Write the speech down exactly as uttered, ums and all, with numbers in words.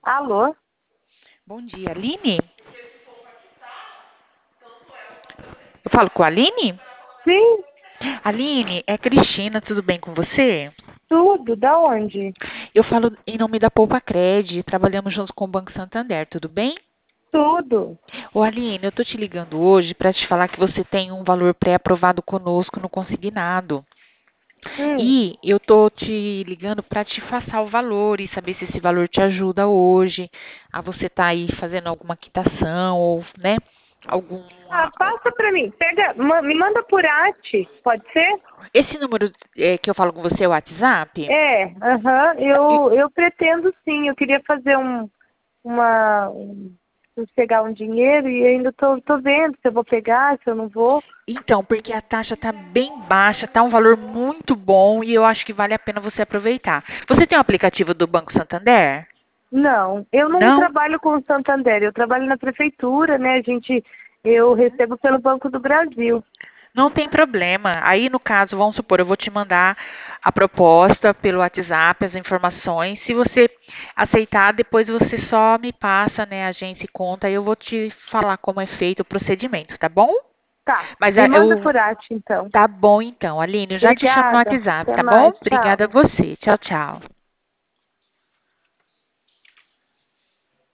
Alô? Bom dia, Aline? Eu falo com a Aline? Sim, Aline, é Cristina, tudo bem com você? tudo. Da onde? Eu falo em nome da Poupa Cred, trabalhamos juntos com o Banco Santander, tudo bem? Tudo. Ô Aline, eu tô te ligando hoje para te falar que você tem um valor pré-aprovado conosco no consignado. Hum. E eu tô te ligando para te passar o valor e saber se esse valor te ajuda hoje a você tá aí fazendo alguma quitação ou, né, algum. Ah, passa pra mim. Pega, ma- me manda por arte, pode ser? Esse número eh, que eu falo com você é o WhatsApp? É, aham. Eu, eu pretendo sim. Eu queria fazer um, uma, um, pegar um dinheiro e ainda tô, tô vendo se eu vou pegar, se eu não vou. Então, porque a taxa está bem baixa, está um valor muito bom e eu acho que vale a pena você aproveitar. Você tem o aplicativo do Banco Santander? Não, eu não Não? trabalho com o Santander. Eu trabalho na prefeitura, né? A gente, eu recebo pelo Banco do Brasil. Não tem problema. Aí, no caso, vamos supor, eu vou te mandar a proposta pelo WhatsApp, as informações. Se você aceitar, depois você só me passa, né, a agência e conta, e eu vou te falar como é feito o procedimento, tá bom? Tá. Mas Me ah, manda eu. por arte, então. Tá bom, então, Aline, eu já te chamo no Obrigada. WhatsApp, Até tá bom? mais. Tchau. Obrigada a você. Tchau, tchau.